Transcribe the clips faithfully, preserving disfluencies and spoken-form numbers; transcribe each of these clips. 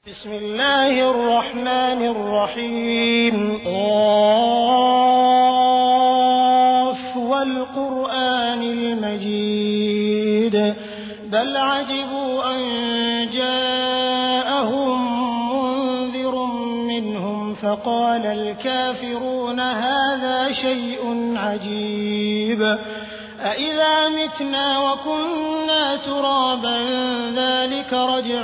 بسم الله الرحمن الرحيم قاف والقرآن المجيد بل عجبوا أن جاءهم منذر منهم فقال الكافرون هذا شيء عجيب أإذا متنا وكنا ترابا ذلك رجع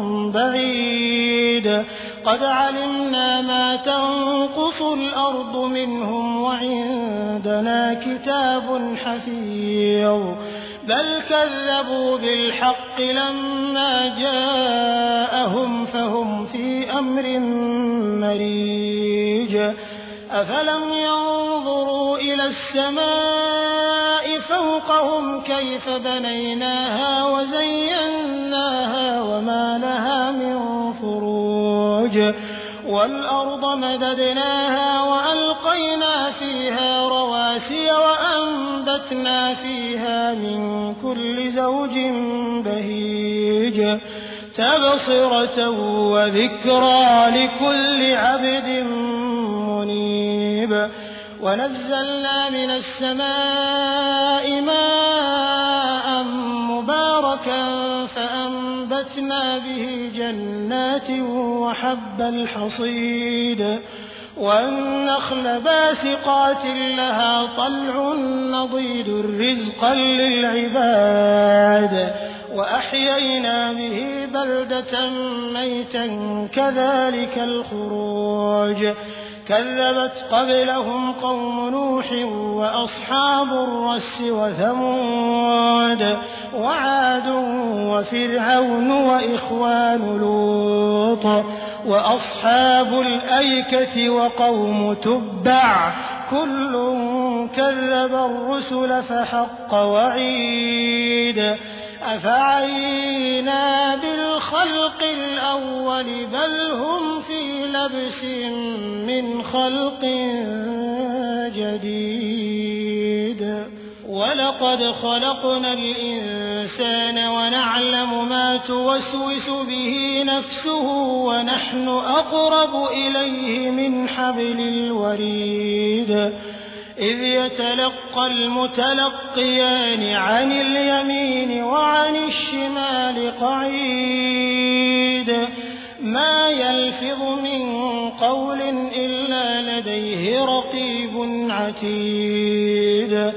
بعيد قد علمنا ما تنقص الأرض منهم وعندنا كتاب حفيظ بل كذبوا بالحق لما جاءهم فهم في أمر مريج أفلم ينظروا إلى السماء فوقهم كيف بنيناها وزيناها وما لها من فروج والأرض مددناها وألقينا فيها رواسي وأنبتنا فيها من كل زوج بهيج تبصرة وذكرى لكل عبد منيب ونزلنا من السماء ماء مباركا فأنبتنا به جنات وحب الحصيد والنخل باسقات لها طلع نضيد رزقا للعباد وأحيينا به بلدة ميتا كذلك الخروج كذبت قبلهم قوم نوح وأصحاب الرس وثمود وعاد وفرعون وإخوان لوط وأصحاب الأيكة وقوم تبع كل كذب الرسل فحق وعيد أفعينا بالخلق الأول بل هم في لبس من خلق جديد ولقد خلقنا الإنسان ونعلم ما توسوس به نفسه ونحن أقرب إليه من حبل الوريد إذ يتلقى المتلقيان عن اليمين وعن الشمال قعيد ما يلفظ من قول إلا لديه رقيب عتيد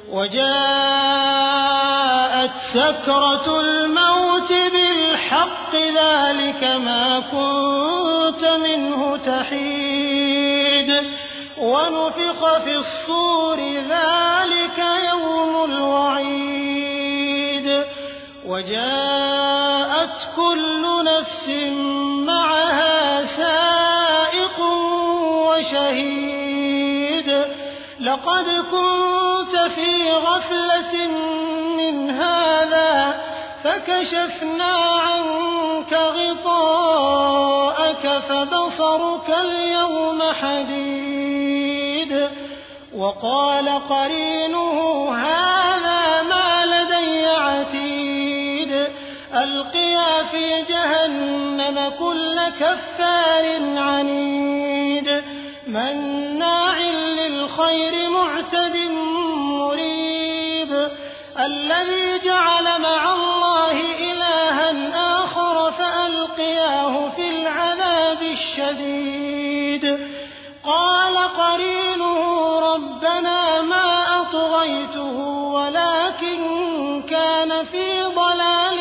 وجاءت سكرة الموت بالحق ذلك ما كنت منه تحيد ونفخ في الصور ذلك يوم الوعيد وجاءت كل نفس معها سائق وشهيد لقد كنت في غفلة من هذا فكشفنا عنك غطاءك فبصرك اليوم حديد وقال قرينه هذا ما لدي عتيد ألقيا في جهنم كل كفار عنيد مناع للخير معتد مريب الذي جعل مع الله إلها آخر فألقياه في العذاب الشديد قال قرينه ربنا ما أطغيته ولكن كان في ضلال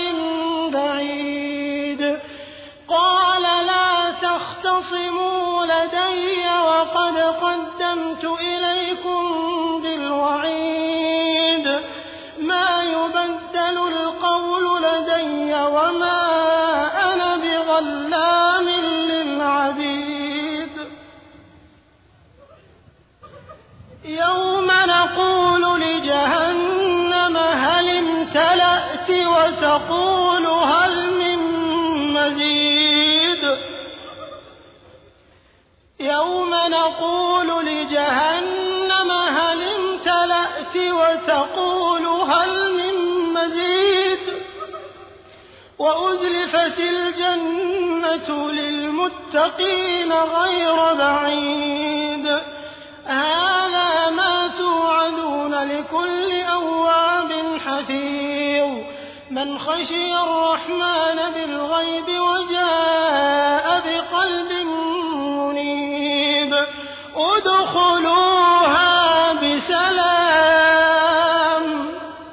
بعيد قال لا تختصموا لدي وقد قدمت إليكم بالوعيد ما يبدل القول لدي وما أنا بظلام للعبيد يوم نقول لجهنم هل امتلأت وتقول هل من مزيد يوم نقول لجهنم هل امتلأت وتقول هل من مزيد وأزلفت الجنة للمتقين غير بعيد هذا ما توعدون لكل أواب حفيظ من خشي الرحمن بالغيب وجاء بقلب منيب ادخلوها بسلام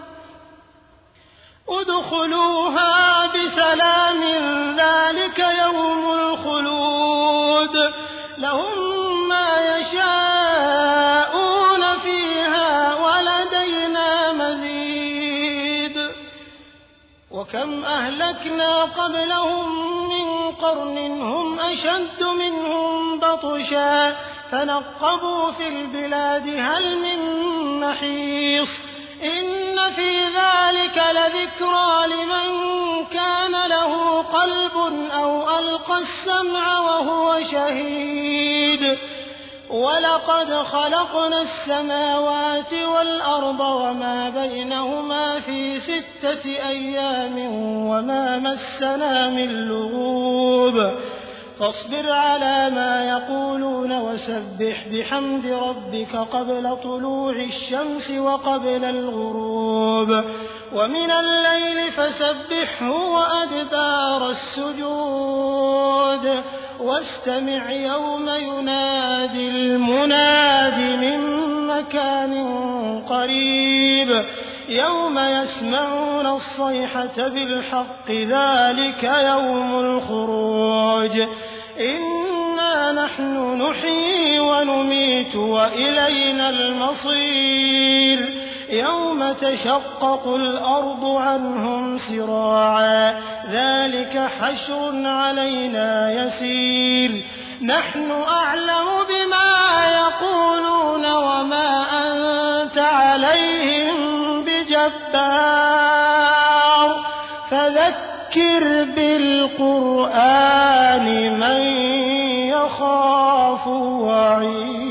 ادخلوها بسلام ذلك يوم الخلود لهم ما يشاءون فيها ولدينا مزيد وكم أهلكنا قبلهم من قرن هم أشد منهم بطشا فنقبوا في البلاد هل من محيص إن في ذلك لذكرى لمن كان له قلب أو ألقى السمع وهو شهيد ولقد خلقنا السماوات والأرض وما بينهما في ستة أيام وما مسنا من لغوب فاصبر على ما يقولون وسبح بحمد ربك قبل طلوع الشمس وقبل الغروب ومن الليل فسبحه وأدبار السجود واستمع يوم ينادي المناد من مكان قريب يوم يسمعون الصيحة بالحق ذلك يوم الخروج إنا نحن نحيي ونميت وإلينا المصير يوم تشقق الأرض عنهم سراعا ذلك حشر علينا يسير نحن أعلم بما يقولون وما أنت عليهم بجبار فذكر بالقرآن من يخاف وعيد